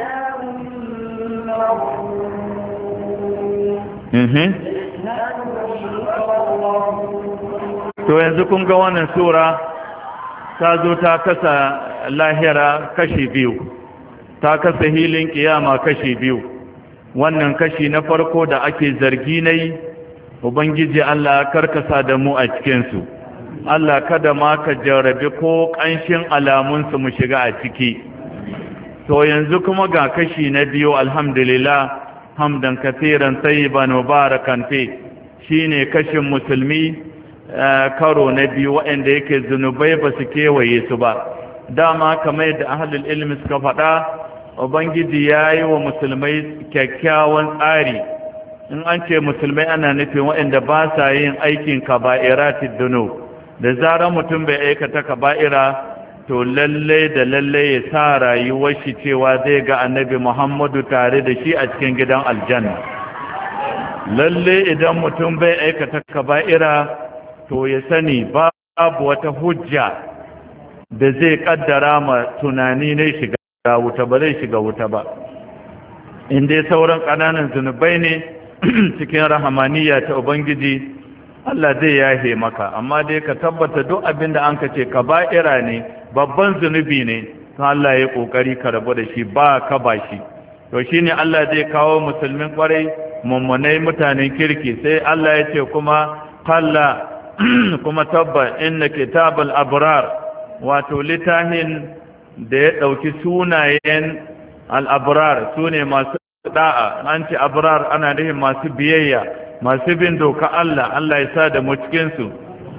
to yanzu kun ga wannan sura ta zo ta kasa lahira kashi biyu ta kasa hilin kiyama kashi biyu wannan kashi na farko da ake zargi nai ubangiji Allah karkasa da mu a cikinsu Allah kada ma ka jarabi ko ƙanshin alamunsu mu shiga a ciki to yanzu kuma ga kashi na biyu alhamdulillah hamdan kathiran tayyiban mubarakan fi shine kashin musulmi karo na biyu waɗanda yake zunubai ba su kewaye su ba dama kamar yadda ahlul ilmi suka faɗa ubangiji ya yi wa musulmai kyakkyawan tsari in an ce musulmai ana nufin waɗanda ba sa yin aikin kaba'iratid dunub da zarar mutum bai aikata kaba'ira to lalle da lalle ya sa rayuwar shi cewa zai ga annabi Muhammadu tare da shi a cikin gidan aljanna lalle idan mutum bai aikata kaba'ira to ya sani babu wata hujja da zai kaddara ma tunani ne shiga wuta ba zai shiga wuta ba in dai sauran ƙananan zunubai ne cikin rahamaniya ta ubangiji Allah zai yahe maka amma dai ka tabbata duk abin da an ka ce kaba'ira ne babban zunubi ne to Allah ya kokari ka rabu da shi ba ka ba shi to shine Allah zai kawo musulmin kwarai mummunai mutanen kirki sai Allah ya ce kuma kalla kuma tabba inna kitabal abrar wato litahin da ya dauki sunayen al-abrar sune masu da'a an ce abrar ana nufin masu biyayya masu bin doka Allah ya sa da mu cikin su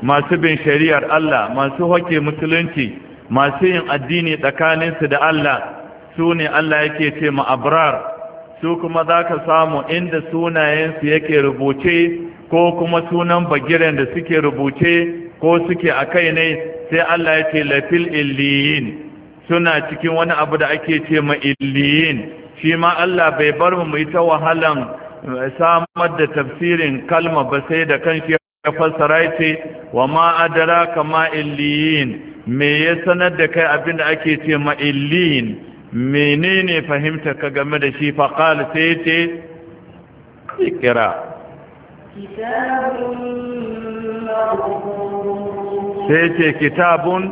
masu bin shari'ar Allah, masu hoke musulunci, masu yin addini tsakaninsu da Allah, su ne Allah yake ce ma abrar. Su kuma za ka samu inda sunayensu yake rubuce ko kuma sunan bagiren da suke rubuce ko suke a kai ne, sai Allah ya ce lafil illiyin, suna cikin wani abu da ake ce ma illiyin. Shi ma Allah bai bar mu yi ta wahalan samar da tafsirin kalma ba, sai da kanshi ya fassara ce wa ma adraka ma illiyin, me ya sanar da kai abin da ake ce ma illiyin, menene fahimta ka game da shi? faqal sai ce ikra, sai ce kitabun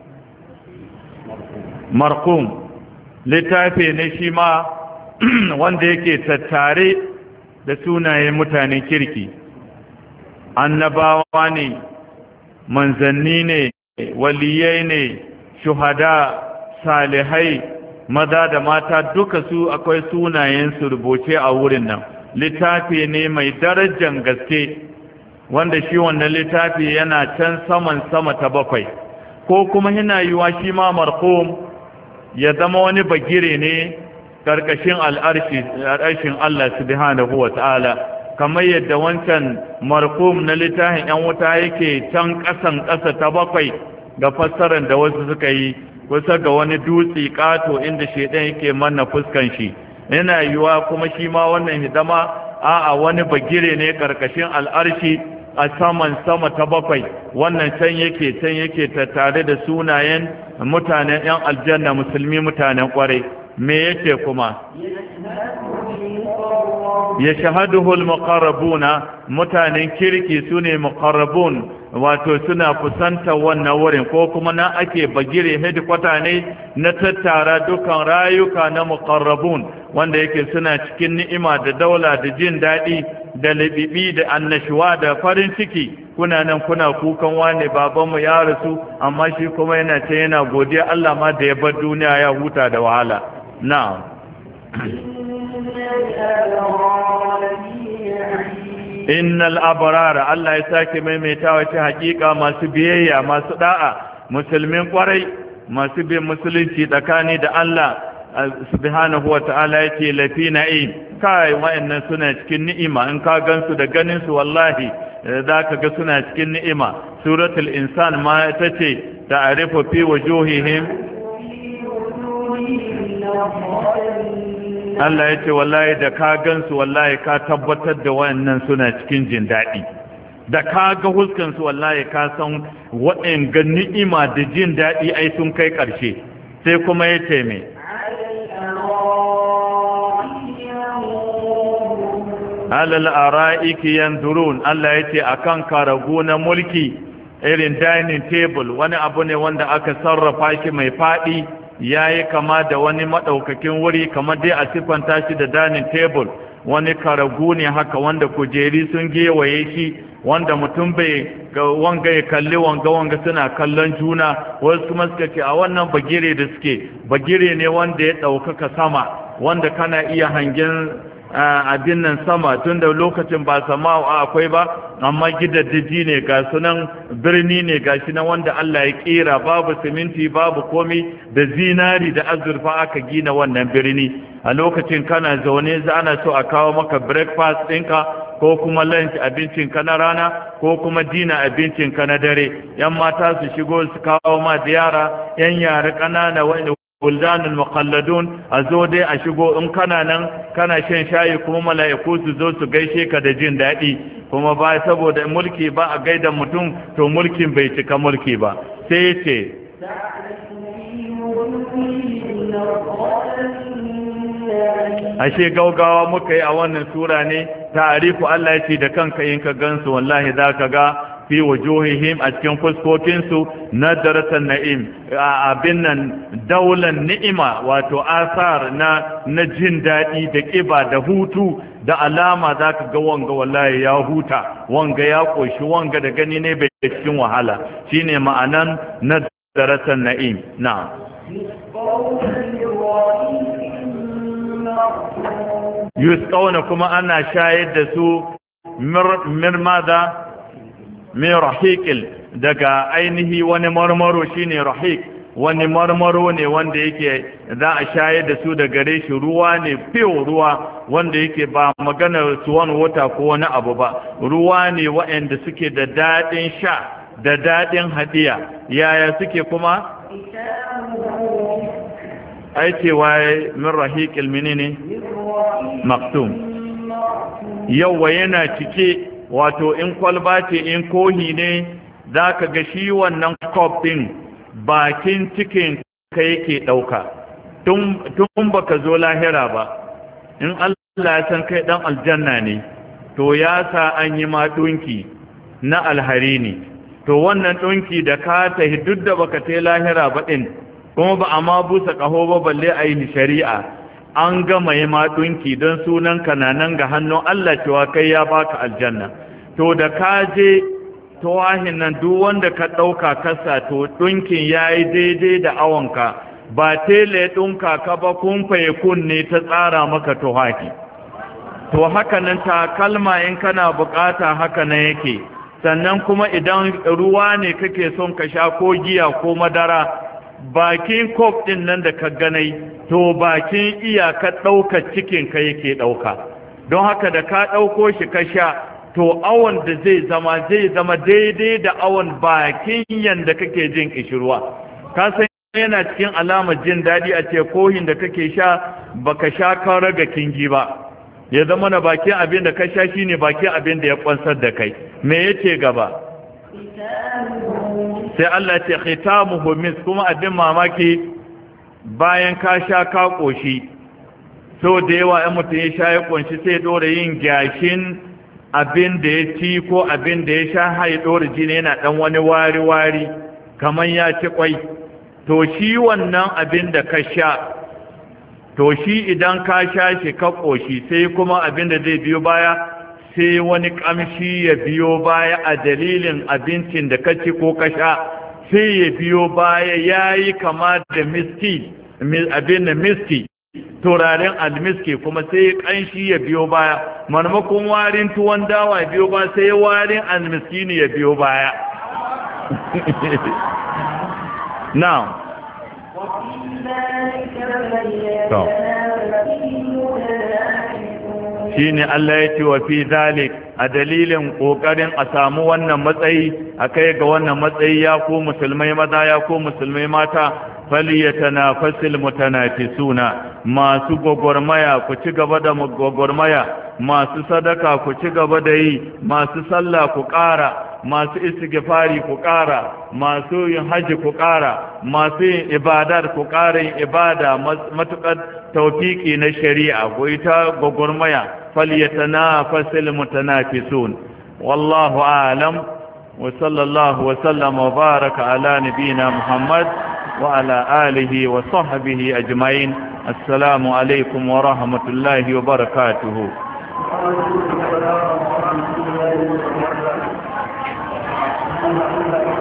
marqum, littafi ne shi ma wanda yake tattare da sunayen mutanen kirki, annabawa ne, manzanni ne, waliyai ne, shuhada, salihai, maza da mata, duka su akwai sunayensu rubuce a wurin nan. Littafi ne mai darajar gaske, wanda shi wannan littafi yana can saman sama ta 7, ko kuma yana yiwa shi ma marhum ya zama wani bagire ne karkashin al'arshin Allah subhanahu wa ta'ala, kamar yadda wancan marhum na littafin ‘yan wuta yake can ƙasan ƙasa ta 7 ga fassarar da wasu suka yi, kusa ga wani dutse ƙato inda shaidan yake manna fuskan shi. Yana yiwa kuma shi ma wannan hidama a wani bagire ne karkashin al'arshi a saman sama ta 7, wannan can yake tattare da sunayen mutanen ‘yan aljanna, musulmi, mutanen ƙwarai. Me yake kuma? Ya shahaduhul muqarrabuna, mutanen kirki sune muqarrabun, wato suna kusanta wannan wurin, ko kuma na ake bagire headquarter ne na tattara dukan rayuka na muqarrabun, wanda yake suna cikin ni'ima da daula da jin daɗi da labibi da annashuwa da farin ciki. Kuna nan kuna kukan wane babanmu ya rasu, amma shi kuma yana ce yana godiya Allah ma da ya bar duniya ya huta da wahala. Na'am. Innal abrara, Allah ya sake maimaitawa ce hakika masu biyayya, masu da'a, musulmin kwarai, masu bin musulunci tsakani da Allah subhanahu wa ta'ala yake lafi na'im. Kai wa'annan suna cikin ni'ima, in ka gansu da ganin su wallahi zaka ga suna cikin ni'ima. Suratul insan ma ta ce ta'arifu fi wujuhihim, Allah ya ce wallahi da ka gansu wallahi ka tabbatar da wayannan suna cikin jin daɗi, da ka ga huskansu wallahi ka san waɗanga ni'ima da jin daɗi ai sun kai ƙarshe. Sai kuma ya ce me, alal ara'iki yanzurun, Allah ya ce akan karagu na mulki, irin dining table, wani abu ne wanda aka sarrafa shi mai faɗi, ya yi kama da wani maɗaukakin wuri, kamar dai a siffanta shi da dining table. Wani karagu ne haka wanda kujeri sun gewaye shi, wanda mutum bai wanga ya kalli wanga suna kallon juna. Wasu kuma suka ce a wannan bagire da suke, bagire ne wanda ya ɗaukaka sama, wanda kana iya hangen abin nan sama, tun da lokacin ba sama akwai ba, amma gidaddaji ne ga sunan, birni ne ga shi nan wanda Allah ya kera, babu siminti babu komi, da zinari da azurfa aka gina wannan birni. A lokacin kana zaune za ana so a kawo maka breakfast ɗinka, ko kuma lunch abincinka na rana, ko kuma dina abincinka na dare. Yan mata su shigo su kawo ma ziyara, yan yara ƙanana wanda buldanul muqalladun a zo dai a shigo, in kana nan kana shan shayi kuma mala'iku su zo su gaishe ka da jin daɗi. Kuma ba saboda mulki ba a gaida mutum, to mulkin bai cika mulki ba. Sai ya ce ashe gaugawa muka yi a wannan sura ne, ta'arifu Allah ya ce da kanka in ka gansu wallahi za ka ga fi wujuhihim, a cikin fuskokinsu, nadaratan na'im, abin nan daulan ni'ima, wato asar na jin daɗi da ƙiba da hutu, da alama za ka ga wanga wallahi ya huta, wanga ya ƙoshi, wanga da gani ne bai cikin wahala. Shine ma'anan nadaratan na'im. Na'am. Yusqawna, kuma ana shayar da su mirmada min rahiqil daga ainihi wani marmaro shine rahiq wani marmaro ne wanda yake za a shayar da su da gare shi ruwa ne fiyo ruwa wanda yake ba magana suwan wata ko wani abu ba ruwa ne waɗanda suke da daɗin sha da daɗin hadiya yaya suke kuma ai cewa min rahiqil menene maktum yawa yana cike wato in kwalba ce in kohi ne zaka ga shi wannan cup din bakin cikin ka yake ɗauka tun baka zo lahira ba in Allah ya san kai ɗan aljanna ne to ya sa an yi ma ɗunki na alhari ne to wannan ɗunki da ka tahi duk da baka ta lahira ba ɗin kuma ba a ma busa ƙaho ba balle a yi shari'a an gama yi ma ɗunki don sunan kananan ga hannun Allah cewa kai ya baka aljanna to da ka je tawahin nan duk wanda ka ɗauka kasa to ɗunkin ya yi daidai da awonka ba tele ɗunka ka ba kumfaye kunne ta tsara maka tawahi to haka nan takalma in kana bukata haka nan yake sannan kuma idan ruwa ne kake son ka sha ko giya ko madara bakin kof ɗin nan da ka ganai to bakin iyaka ɗaukar cikin ka yake ɗauka don haka da ka ɗauko shi ka sha to awon da zai zama daidai da awon bakin yanda kake jin kishirwa ka san yana cikin alamar jin daɗi a ce kohin da kake sha baka sha kan raga kingi ba ya zama na bakin abin da ka sha shine bakin abin da ya kwansar da kai me yace gaba sai Allah ce khitamuhu mis kuma abin mamaki bayan ka sha ka koshi so da yawa ɗan mutum ya sha ya kunshi sai dora yin gashin abin da ya ci ko abin da ya sha hai ɗora jini yana ɗan wani wari-wari kamar ya ci kwai to shi wannan abin da ka sha to shi idan ka sha shi ka ƙoshi sai kuma abin da zai biyo baya sai wani ƙamshi ya biyo baya a dalilin abincin da ka ci ko ka sha sai ya biyo baya ya yi kama da miski abin da miski turaren almiski kuma sai kanshi ya biyo baya marmakon warin tuwon dawa ya biyo baya sai warin almiskini ya biyo baya now shine Allah ya ce wa fi zalik a dalilin kokarin a samu wannan matsayi akai ga wannan matsayi ya ku musulmai maza ya ku musulmai mata falyatanafasil mutanafisuna masu gogormaya ku ci gaba da gogormaya masu sadaka ku ci gaba da yi masu sallah ku ƙara masu istighfari ku ƙara masu yin haji ku ƙara masu yin ibadar ku ƙara yin ibada matukar tawfiki na shari'a ku ita gogormaya falyatanafasil mutanafisun wallahu a'lam wa sallallahu wa sallama wa baraka ala nabiyyina muhammad وعلى آله وصحبه أجمعين السلام عليكم ورحمة الله وبركاته